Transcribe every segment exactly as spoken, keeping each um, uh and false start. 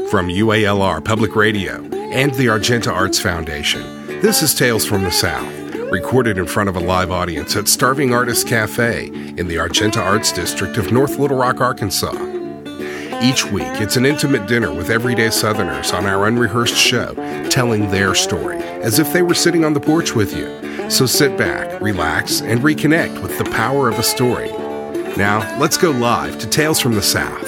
From U A L R Public Radio and the Argenta Arts Foundation, this is Tales from the South, recorded in front of a live audience at Starving Artists Cafe in the Argenta Arts District of North Little Rock, Arkansas. Each week, it's an intimate dinner with everyday Southerners on our unrehearsed show, telling their story as if they were sitting on the porch with you. So sit back, relax, and reconnect with the power of a story. Now, let's go live to Tales from the South.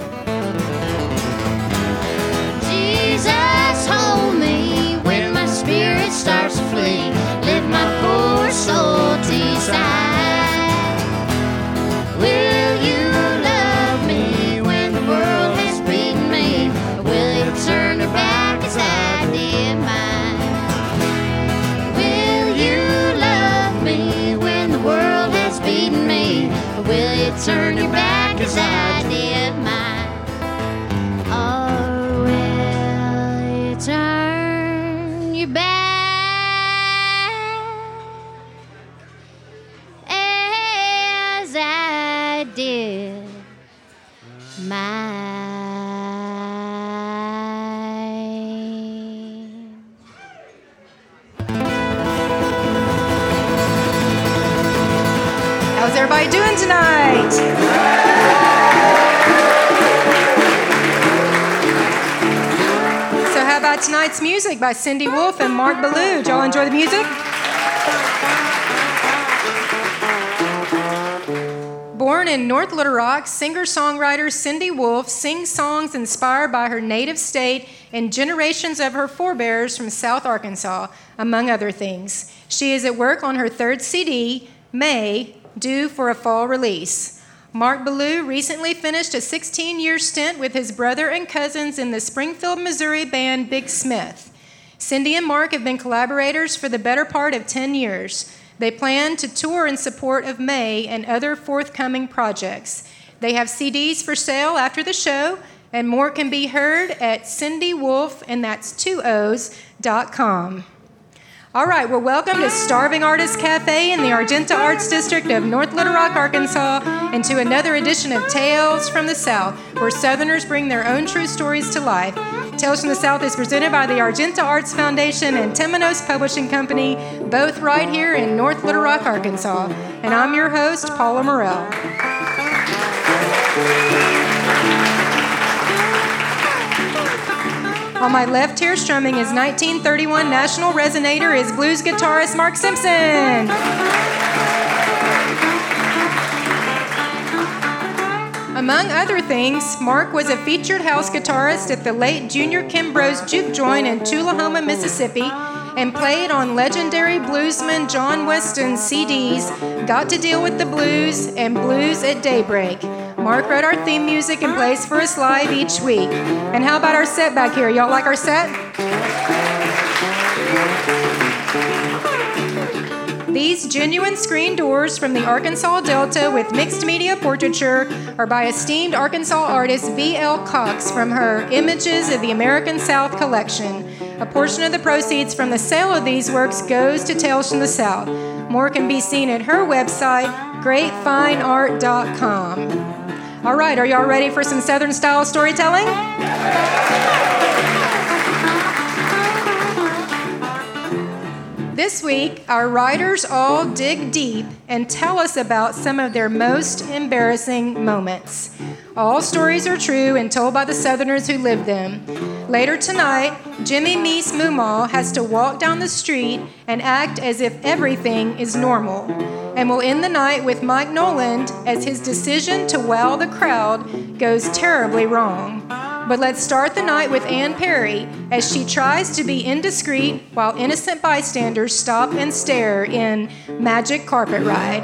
Jesus, hold me when my spirit starts to flee. Lift my poor soul to your side. Will you love me when the world has beaten me? Or will you turn your back as I did mine? Will you love me when the world has beaten me? Or will you turn your back as I did mine? Or will you turn your back as I did mine? How's everybody doing tonight? So how about tonight's music by Cindy Wolf and Mark Ballou? Did y'all enjoy the music? Born in North Little Rock, singer-songwriter Cindy Wolf sings songs inspired by her native state and generations of her forebears from South Arkansas, among other things. She is at work on her third C D, May, due for a fall release. Mark Ballou recently finished a sixteen-year stint with his brother and cousins in the Springfield, Missouri band Big Smith. Cindy and Mark have been collaborators for the better part of ten years. They plan to tour in support of May and other forthcoming projects. They have C Ds for sale after the show, and more can be heard at Cindy Wolf, and that's two O's, dot com. All right, well, welcome to Starving Artists Cafe in the Argenta Arts District of North Little Rock, Arkansas, and to another edition of Tales from the South, where Southerners bring their own true stories to life. Tales from the South is presented by the Argenta Arts Foundation and Temenos Publishing Company, both right here in North Little Rock, Arkansas. And I'm your host, Paula Morell. On my left here, strumming his nineteen thirty-one National Resonator, is blues guitarist Mark Simpson. Among other things, Mark was a featured house guitarist at the late Junior Kimbrough's Juke Joint in Tullahoma, Mississippi, and played on legendary bluesman John Weston's C Ds, Got to Deal with the Blues and Blues at Daybreak. Mark wrote our theme music and plays for us live each week. And how about our set back here? Y'all like our set? These genuine screen doors from the Arkansas Delta with mixed media portraiture are by esteemed Arkansas artist V L Cox from her Images of the American South collection. A portion of the proceeds from the sale of these works goes to Tales from the South. More can be seen at her website, great fine art dot com. All right, are y'all ready for some Southern-style storytelling? This week, our writers all dig deep and tell us about some of their most embarrassing moments. All stories are true and told by the Southerners who lived them. Later tonight, Jimmy Meese Mumal has to walk down the street and act as if everything is normal. And we'll end the night with Mike Noland as his decision to wow the crowd goes terribly wrong. But let's start the night with Ann Perry as she tries to be indiscreet while innocent bystanders stop and stare in Magic Carpet Ride.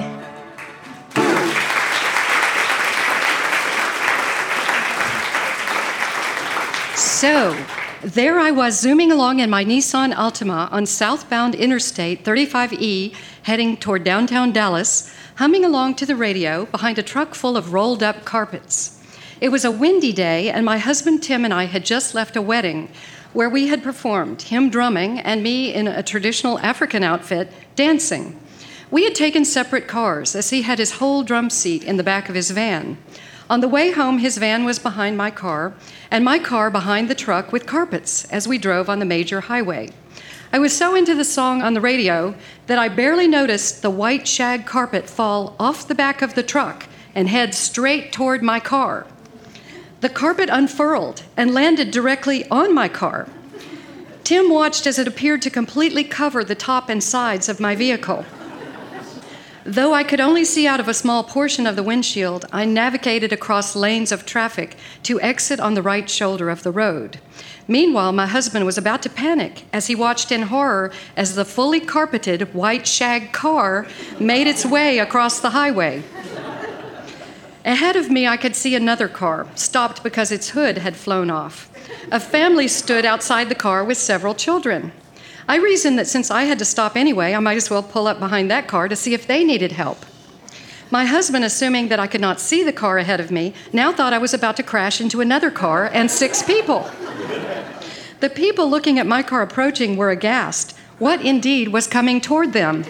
So, there I was zooming along in my Nissan Altima on southbound Interstate thirty-five E, heading toward downtown Dallas, humming along to the radio behind a truck full of rolled-up carpets. It was a windy day, and my husband Tim and I had just left a wedding where we had performed, him drumming and me in a traditional African outfit, dancing. We had taken separate cars, as he had his whole drum seat in the back of his van. On the way home, his van was behind my car, and my car behind the truck with carpets as we drove on the major highway. I was so into the song on the radio that I barely noticed the white shag carpet fall off the back of the truck and head straight toward my car. The carpet unfurled and landed directly on my car. Tim watched as it appeared to completely cover the top and sides of my vehicle. Though I could only see out of a small portion of the windshield, I navigated across lanes of traffic to exit on the right shoulder of the road. Meanwhile, my husband was about to panic as he watched in horror as the fully carpeted white shag car made its way across the highway. Ahead of me, I could see another car, stopped because its hood had flown off. A family stood outside the car with several children. I reasoned that since I had to stop anyway, I might as well pull up behind that car to see if they needed help. My husband, assuming that I could not see the car ahead of me, now thought I was about to crash into another car and six people. The people looking at my car approaching were aghast. What indeed was coming toward them?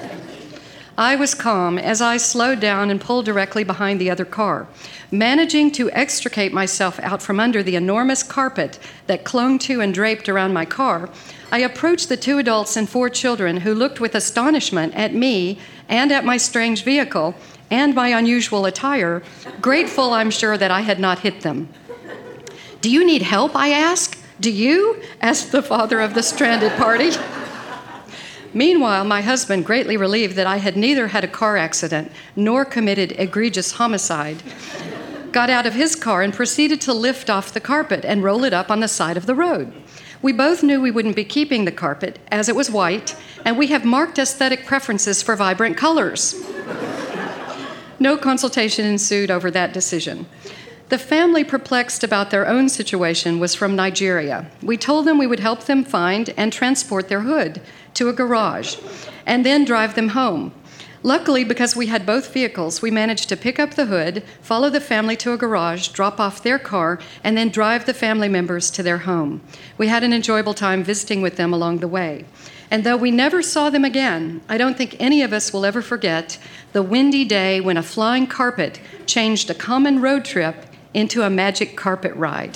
I was calm as I slowed down and pulled directly behind the other car. Managing to extricate myself out from under the enormous carpet that clung to and draped around my car, I approached the two adults and four children who looked with astonishment at me and at my strange vehicle and my unusual attire, grateful, I'm sure, that I had not hit them. "Do you need help?" I asked. "Do you?" asked the father of the stranded party. Meanwhile, my husband, greatly relieved that I had neither had a car accident nor committed egregious homicide, got out of his car and proceeded to lift off the carpet and roll it up on the side of the road. We both knew we wouldn't be keeping the carpet, as it was white, and we have marked aesthetic preferences for vibrant colors. No consultation ensued over that decision. The family, perplexed about their own situation, was from Nigeria. We told them we would help them find and transport their hood to a garage, and then drive them home. Luckily, because we had both vehicles, we managed to pick up the hood, follow the family to a garage, drop off their car, and then drive the family members to their home. We had an enjoyable time visiting with them along the way. And though we never saw them again, I don't think any of us will ever forget the windy day when a flying carpet changed a common road trip into a magic carpet ride.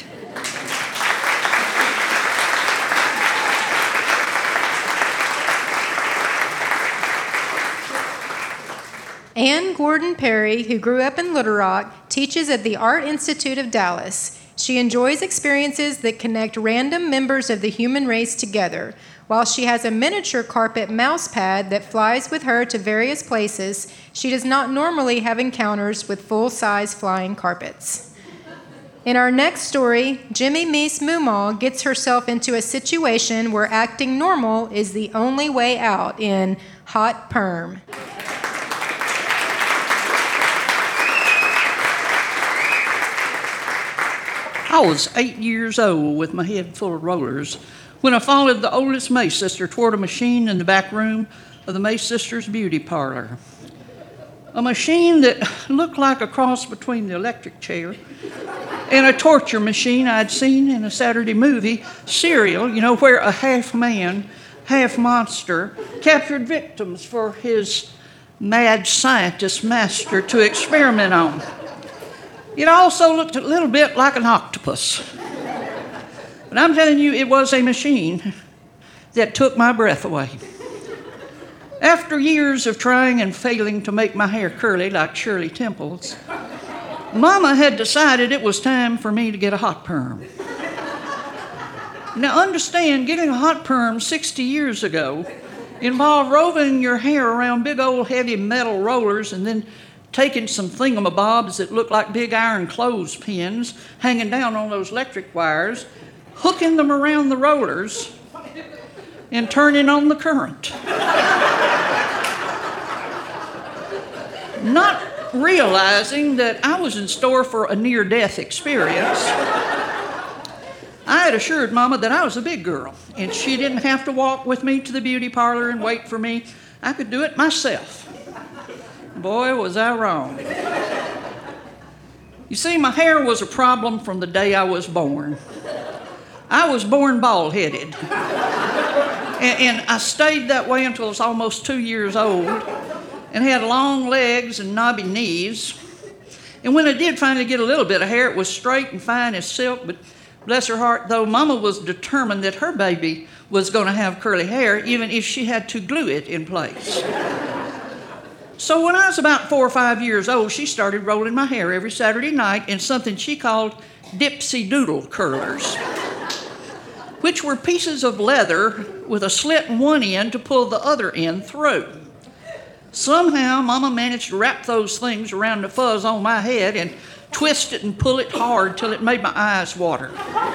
Ann Gordon Perry, who grew up in Little Rock, teaches at the Art Institute of Dallas. She enjoys experiences that connect random members of the human race together. While she has a miniature carpet mouse pad that flies with her to various places, she does not normally have encounters with full-size flying carpets. In our next story, Jimmy Meese Mumal gets herself into a situation where acting normal is the only way out in Hot Perm. I was eight years old with my head full of rollers when I followed the oldest Mace sister toward a machine in the back room of the Mace sisters' beauty parlor. A machine that looked like a cross between the electric chair and a torture machine I'd seen in a Saturday movie, Serial, you know, where a half man, half monster captured victims for his mad scientist master to experiment on. It also looked a little bit like an octopus. But I'm telling you, it was a machine that took my breath away. After years of trying and failing to make my hair curly like Shirley Temple's, Mama had decided it was time for me to get a hot perm. Now understand, getting a hot perm sixty years ago involved roving your hair around big old heavy metal rollers and then taking some thingamabobs that looked like big iron clothespins hanging down on those electric wires, hooking them around the rollers, and turning on the current. Not realizing that I was in store for a near-death experience, I had assured Mama that I was a big girl, and she didn't have to walk with me to the beauty parlor and wait for me. I could do it myself. Boy, was I wrong. You see, my hair was a problem from the day I was born. I was born bald-headed. And, and I stayed that way until I was almost two years old and had long legs and knobby knees. And when I did finally get a little bit of hair, it was straight and fine as silk, but bless her heart, though, Mama was determined that her baby was going to have curly hair, even if she had to glue it in place. So when I was about four or five years old, she started rolling my hair every Saturday night in something she called Dipsy Doodle curlers, which were pieces of leather with a slit in one end to pull the other end through. Somehow, Mama managed to wrap those things around the fuzz on my head and twist it and pull it hard till it made my eyes water.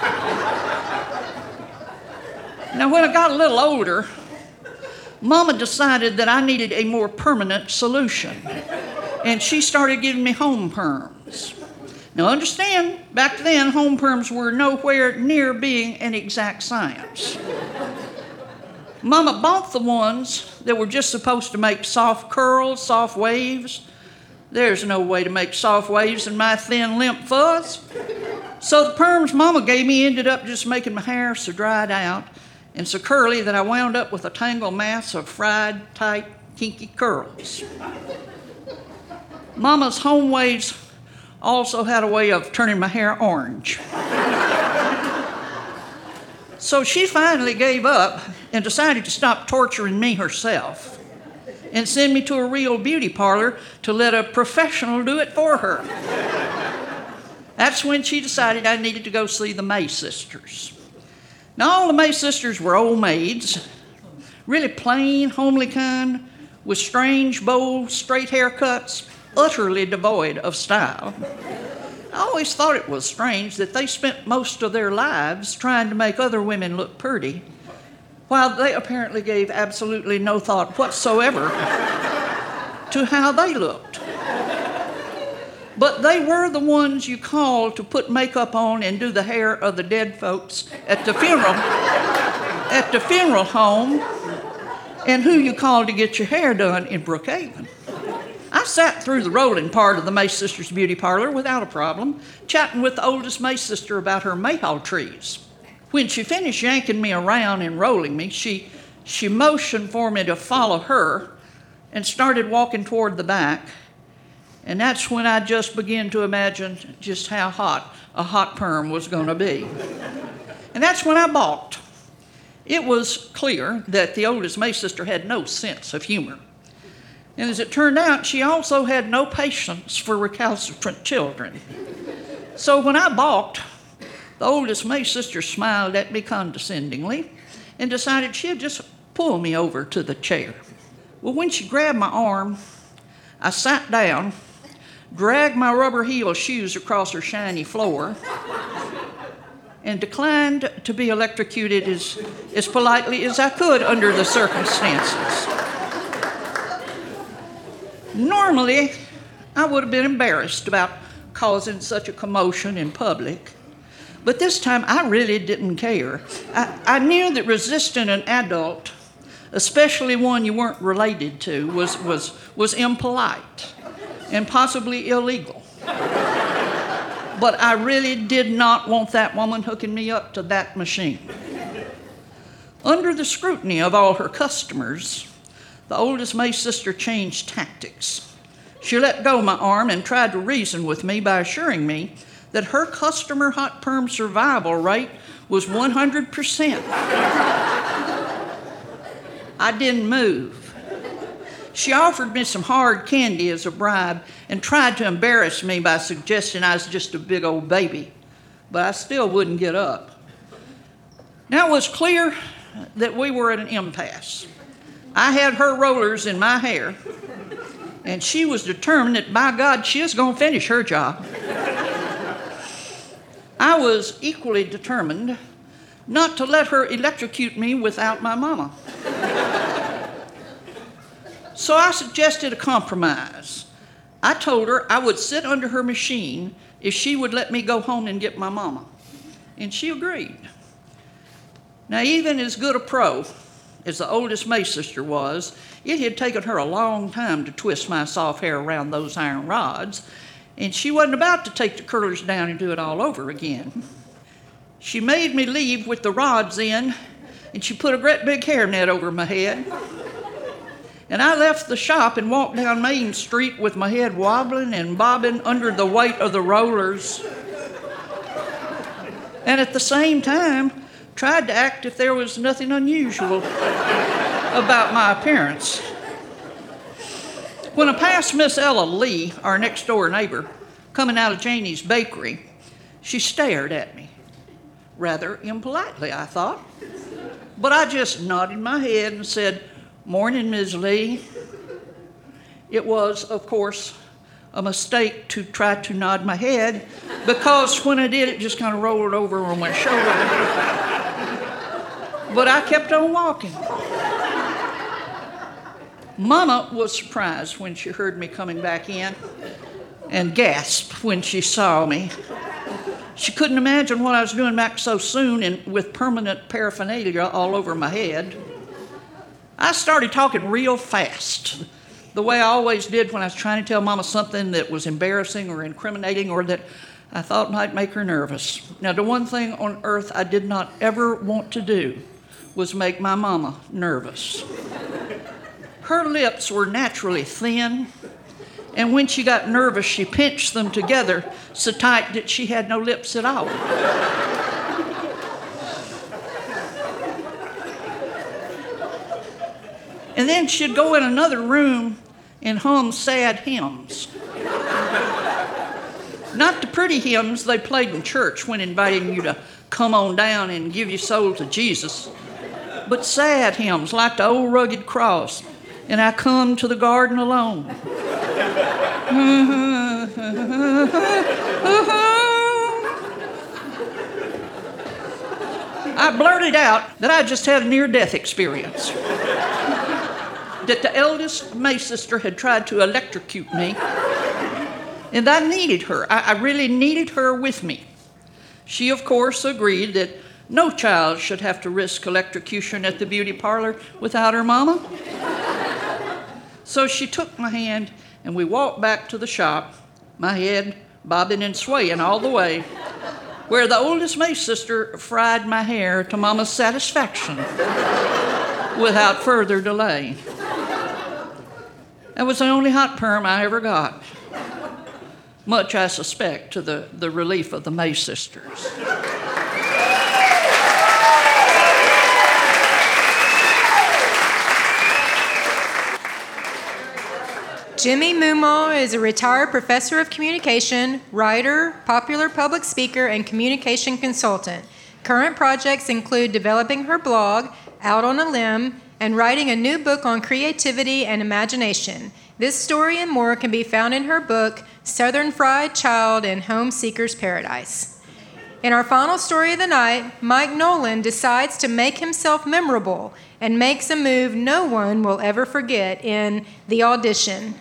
Now, when I got a little older, Mama decided that I needed a more permanent solution, and she started giving me home perms. Now, understand, back then, home perms were nowhere near being an exact science. Mama bought the ones that were just supposed to make soft curls, soft waves. There's no way to make soft waves in my thin, limp fuzz. So the perms Mama gave me ended up just making my hair so dried out and so curly that I wound up with a tangled mass of fried, tight, kinky curls. Mama's home waves also had a way of turning my hair orange. So she finally gave up and decided to stop torturing me herself and send me to a real beauty parlor to let a professional do it for her. That's when she decided I needed to go see the May sisters. Now, all the May sisters were old maids, really plain, homely kind, with strange, bold, straight haircuts, utterly devoid of style. I always thought it was strange that they spent most of their lives trying to make other women look pretty, while they apparently gave absolutely no thought whatsoever to how they looked. But they were the ones you called to put makeup on and do the hair of the dead folks at the funeral, at the funeral home, and who you called to get your hair done in Brookhaven. I sat through the rolling part of the May Sisters beauty parlor without a problem, chatting with the oldest May sister about her mayhaw trees. When she finished yanking me around and rolling me, she, she motioned for me to follow her and started walking toward the back. And that's when I just began to imagine just how hot a hot perm was going to be. And that's when I balked. It was clear that the oldest May sister had no sense of humor. And as it turned out, she also had no patience for recalcitrant children. So when I balked, the oldest May sister smiled at me condescendingly and decided she'd just pull me over to the chair. Well, when she grabbed my arm, I sat down, dragged my rubber heel shoes across her shiny floor, and declined to be electrocuted as, as politely as I could under the circumstances. Normally, I would have been embarrassed about causing such a commotion in public, but this time I really didn't care. I, I knew that resisting an adult, especially one you weren't related to, was, was, was impolite and possibly illegal. But I really did not want that woman hooking me up to that machine. Under the scrutiny of all her customers, the oldest May sister changed tactics. She let go of my arm and tried to reason with me by assuring me that her customer hot perm survival rate was one hundred percent. I didn't move. She offered me some hard candy as a bribe and tried to embarrass me by suggesting I was just a big old baby, but I still wouldn't get up. Now it was clear that we were at an impasse. I had her rollers in my hair, and she was determined that, by God, she was going to finish her job. I was equally determined not to let her electrocute me without my mama. So I suggested a compromise. I told her I would sit under her machine if she would let me go home and get my mama. And she agreed. Now, even as good a pro as the oldest May sister was, it had taken her a long time to twist my soft hair around those iron rods, and she wasn't about to take the curlers down and do it all over again. She made me leave with the rods in, and she put a great big hairnet over my head. And I left the shop and walked down Main Street with my head wobbling and bobbing under the weight of the rollers. And at the same time, tried to act if there was nothing unusual about my appearance. When I passed Miss Ella Lee, our next-door neighbor, coming out of Janie's bakery, she stared at me. Rather impolitely, I thought. But I just nodded my head and said, "Morning, Miz Lee." It was, of course, a mistake to try to nod my head, because when I did, it just kind of rolled over on my shoulder. But I kept on walking. Mama was surprised when she heard me coming back in and gasped when she saw me. She couldn't imagine what I was doing back so soon and with permanent paraphernalia all over my head. I started talking real fast, the way I always did when I was trying to tell Mama something that was embarrassing or incriminating or that I thought might make her nervous. Now, the one thing on earth I did not ever want to do was make my Mama nervous. Her lips were naturally thin, and when she got nervous, she pinched them together so tight that she had no lips at all. And then she'd go in another room and hum sad hymns. Not the pretty hymns they played in church when inviting you to come on down and give your soul to Jesus, but sad hymns like the old rugged cross, and I come to the garden alone. I blurted out that I just had a near-death experience, that the eldest May sister had tried to electrocute me, and I needed her. I, I really needed her with me. She, of course, agreed that no child should have to risk electrocution at the beauty parlor without her mama. So she took my hand, and we walked back to the shop, my head bobbing and swaying all the way, where the oldest May sister fried my hair to Mama's satisfaction without further delay. That was the only hot perm I ever got, much, I suspect, to the, the relief of the May sisters. Jimmy Mumaw is a retired professor of communication, writer, popular public speaker, and communication consultant. Current projects include developing her blog, Out on a Limb, and writing a new book on creativity and imagination. This story and more can be found in her book, Southern Fried Child in Home Seeker's Paradise. In our final story of the night, Mike Nolan decides to make himself memorable and makes a move no one will ever forget in The Audition.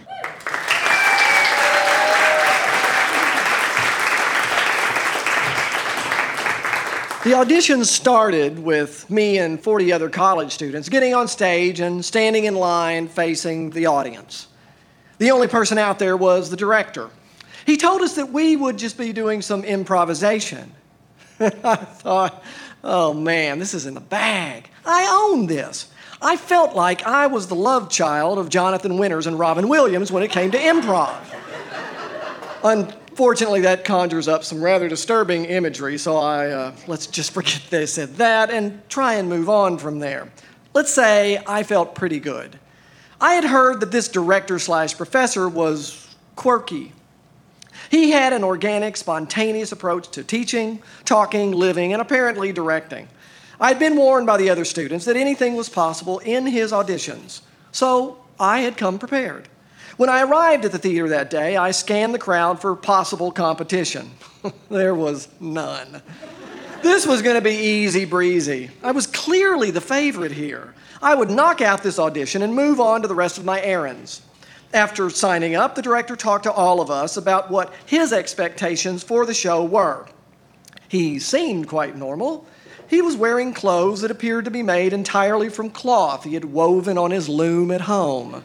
The audition started with me and forty other college students getting on stage and standing in line facing the audience. The only person out there was the director. He told us that we would just be doing some improvisation. I thought, oh man, this is in the bag. I own this. I felt like I was the love child of Jonathan Winters and Robin Williams when it came to improv. Unfortunately, that conjures up some rather disturbing imagery, so I, uh, let's just forget this and that and try and move on from there. Let's say I felt pretty good. I had heard that this director slash professor was quirky. He had an organic, spontaneous approach to teaching, talking, living, and apparently directing. I'd been warned by the other students that anything was possible in his auditions, so I had come prepared. When I arrived at the theater that day, I scanned the crowd for possible competition. There was none. This was going to be easy breezy. I was clearly the favorite here. I would knock out this audition and move on to the rest of my errands. After signing up, the director talked to all of us about what his expectations for the show were. He seemed quite normal. He was wearing clothes that appeared to be made entirely from cloth he had woven on his loom at home.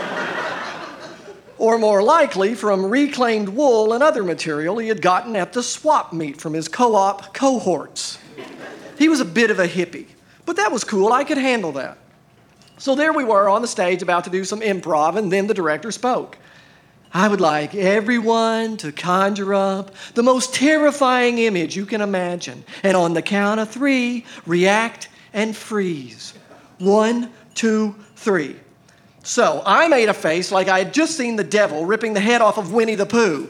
Or more likely, from reclaimed wool and other material he had gotten at the swap meet from his co-op cohorts. He was a bit of a hippie, but that was cool. I could handle that. So there we were on the stage about to do some improv, and then the director spoke. I would like everyone to conjure up the most terrifying image you can imagine. And on the count of three, react and freeze. One, two, three. So I made a face like I had just seen the devil ripping the head off of Winnie the Pooh.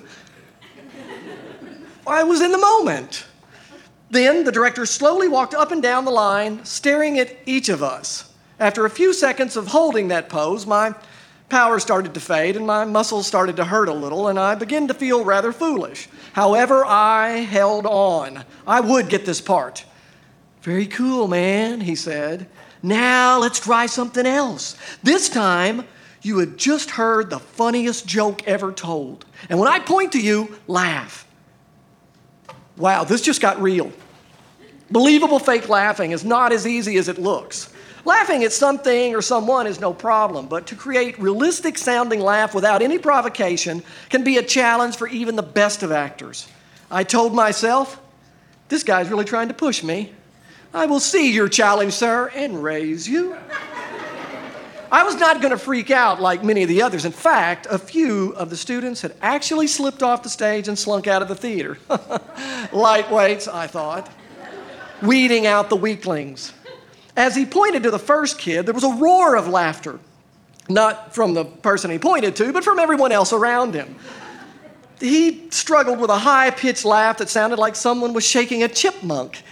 I was in the moment. Then the director slowly walked up and down the line, staring at each of us. After a few seconds of holding that pose, my power started to fade and my muscles started to hurt a little, and I began to feel rather foolish. However, I held on. I would get this part. Very cool, man, he said. Now let's try something else. This time, you had just heard the funniest joke ever told. And when I point to you, laugh. Wow, this just got real. Believable fake laughing is not as easy as it looks. Laughing at something or someone is no problem, but to create realistic sounding laugh without any provocation can be a challenge for even the best of actors. I told myself, this guy's really trying to push me. I will see your challenge, sir, and raise you. I was not going to freak out like many of the others. In fact, a few of the students had actually slipped off the stage and slunk out of the theater. Lightweights, I thought. Weeding out the weaklings. As he pointed to the first kid, there was a roar of laughter. Not from the person he pointed to, but from everyone else around him. He struggled with a high-pitched laugh that sounded like someone was shaking a chipmunk.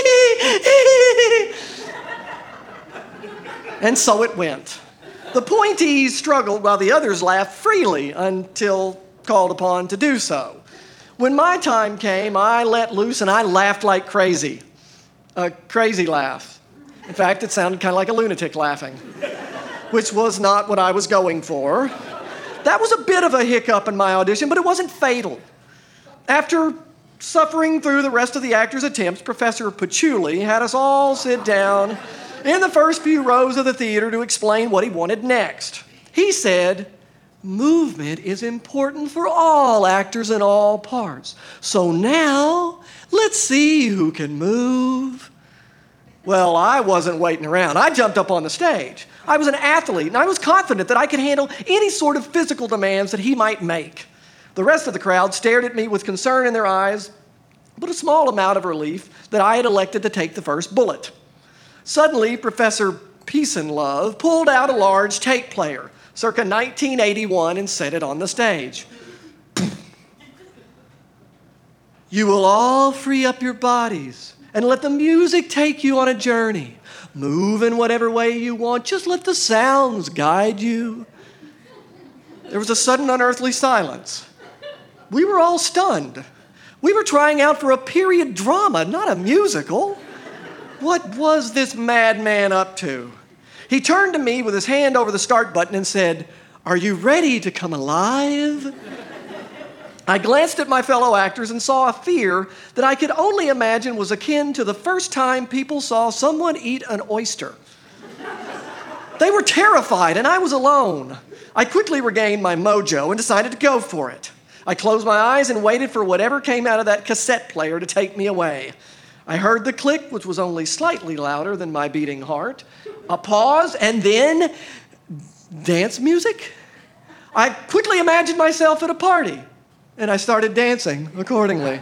And so it went. The pointees struggled while the others laughed freely until called upon to do so. When my time came, I let loose and I laughed like crazy. A crazy laugh. In fact, it sounded kind of like a lunatic laughing, which was not what I was going for. That was a bit of a hiccup in my audition, but it wasn't fatal. After suffering through the rest of the actors' attempts, Professor Patchouli had us all sit down in the first few rows of the theater to explain what he wanted next. He said, movement is important for all actors in all parts. So now, let's see who can move. Well, I wasn't waiting around. I jumped up on the stage. I was an athlete, and I was confident that I could handle any sort of physical demands that he might make. The rest of the crowd stared at me with concern in their eyes, but a small amount of relief that I had elected to take the first bullet. Suddenly, Professor Peace and Love pulled out a large tape player, circa nineteen eighty-one, and set it on the stage. You will all free up your bodies and let the music take you on a journey. Move in whatever way you want. Just let the sounds guide you. There was a sudden unearthly silence. We were all stunned. We were trying out for a period drama, not a musical. What was this madman up to? He turned to me with his hand over the start button and said, "Are you ready to come alive?" I glanced at my fellow actors and saw a fear that I could only imagine was akin to the first time people saw someone eat an oyster. They were terrified, and I was alone. I quickly regained my mojo and decided to go for it. I closed my eyes and waited for whatever came out of that cassette player to take me away. I heard the click, which was only slightly louder than my beating heart, a pause, and then dance music. I quickly imagined myself at a party. And I started dancing accordingly.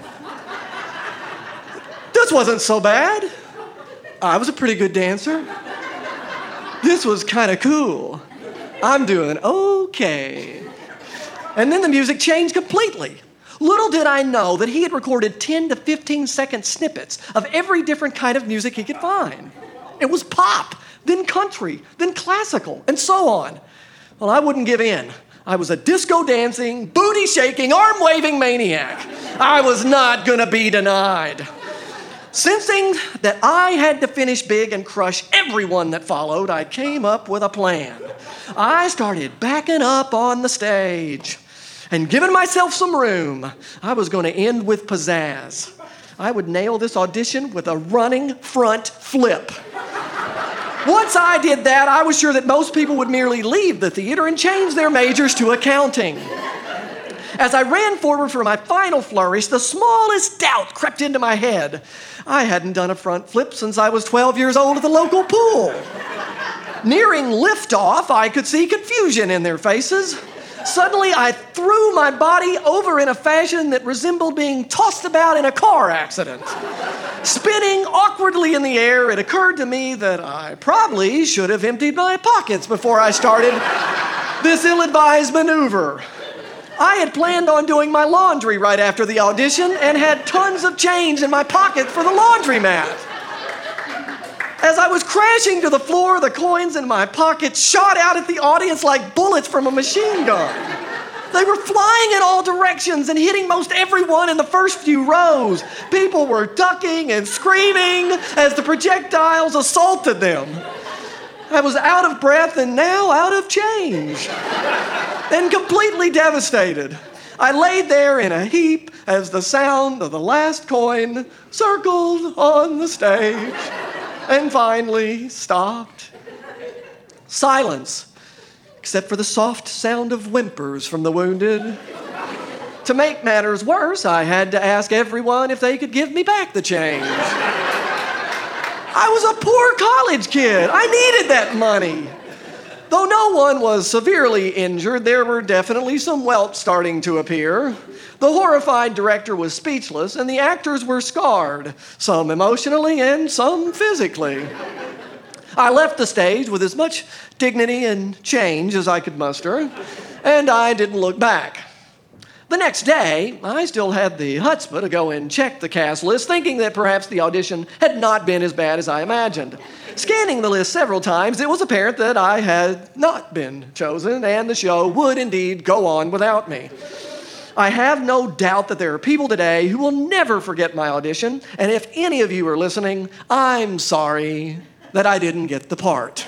This wasn't so bad. I was a pretty good dancer. This was kind of cool. I'm doing okay. And then the music changed completely. Little did I know that he had recorded ten to fifteen second snippets of every different kind of music he could find. It was pop, then country, then classical, and so on. Well, I wouldn't give in. I was a disco-dancing, booty-shaking, arm-waving maniac. I was not going to be denied. Sensing that I had to finish big and crush everyone that followed, I came up with a plan. I started backing up on the stage and giving myself some room. I was going to end with pizzazz. I would nail this audition with a running front flip. Once I did that, I was sure that most people would merely leave the theater and change their majors to accounting. As I ran forward for my final flourish, the smallest doubt crept into my head. I hadn't done a front flip since I was twelve years old at the local pool. Nearing liftoff, I could see confusion in their faces. Suddenly, I threw my body over in a fashion that resembled being tossed about in a car accident. Spinning awkwardly in the air, it occurred to me that I probably should have emptied my pockets before I started this ill-advised maneuver. I had planned on doing my laundry right after the audition and had tons of change in my pocket for the laundromat. As I was crashing to the floor, the coins in my pocket shot out at the audience like bullets from a machine gun. They were flying in all directions and hitting most everyone in the first few rows. People were ducking and screaming as the projectiles assaulted them. I was out of breath and now out of change and completely devastated. I laid there in a heap as the sound of the last coin circled on the stage and finally stopped. Silence, except for the soft sound of whimpers from the wounded. To make matters worse, I had to ask everyone if they could give me back the change. I was a poor college kid. I needed that money. Though no one was severely injured, there were definitely some welts starting to appear. The horrified director was speechless, and the actors were scarred, some emotionally and some physically. I left the stage with as much dignity and change as I could muster, and I didn't look back. The next day, I still had the chutzpah to go and check the cast list, thinking that perhaps the audition had not been as bad as I imagined. Scanning the list several times, it was apparent that I had not been chosen, and the show would indeed go on without me. I have no doubt that there are people today who will never forget my audition, and if any of you are listening, I'm sorry that I didn't get the part.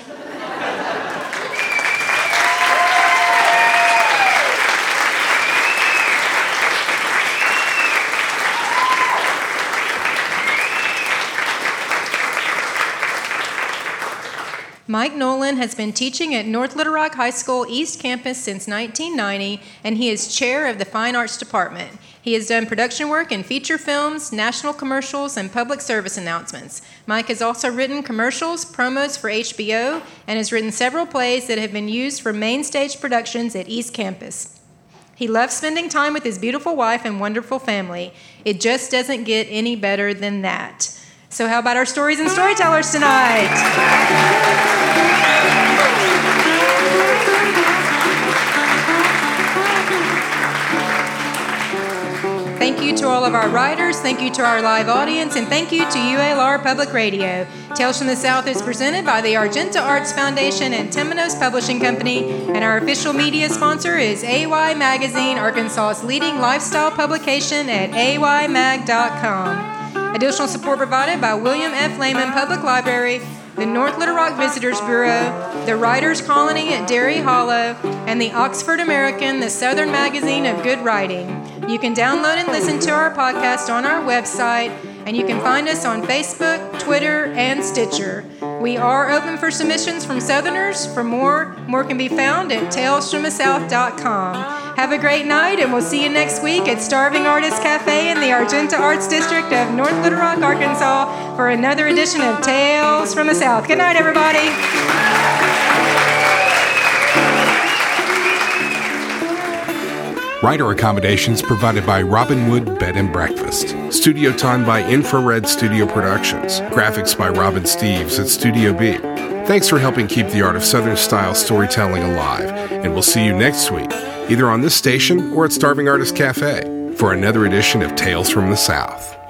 Mike Nolan has been teaching at North Little Rock High School East Campus since nineteen ninety, and he is chair of the Fine Arts Department. He has done production work in feature films, national commercials, and public service announcements. Mike has also written commercials, promos for H B O, and has written several plays that have been used for main stage productions at East Campus. He loves spending time with his beautiful wife and wonderful family. It just doesn't get any better than that. So how about our stories and storytellers tonight? Thank you to all of our writers, thank you to our live audience, and thank you to U L R Public Radio. Tales from the South is presented by the Argenta Arts Foundation and Temenos Publishing Company, and our official media sponsor is A Y Magazine, Arkansas's leading lifestyle publication at A Y mag dot com. Additional support provided by William F. Lehman Public Library, the North Little Rock Visitors Bureau, the Writers' Colony at Dairy Hollow, and the Oxford American, the Southern Magazine of Good Writing. You can download and listen to our podcast on our website, and you can find us on Facebook, Twitter, and Stitcher. We are open for submissions from Southerners. For more, more can be found at tales from the south dot com. Have a great night, and we'll see you next week at Starving Artist Cafe in the Argenta Arts District of North Little Rock, Arkansas, for another edition of Tales from the South. Good night, everybody. Writer accommodations provided by Robinwood Bed and Breakfast. Studio time by Infrared Studio Productions. Graphics by Robin Steves at Studio B. Thanks for helping keep the art of Southern style storytelling alive, and we'll see you next week, either on this station or at Starving Artist Cafe, for another edition of Tales from the South.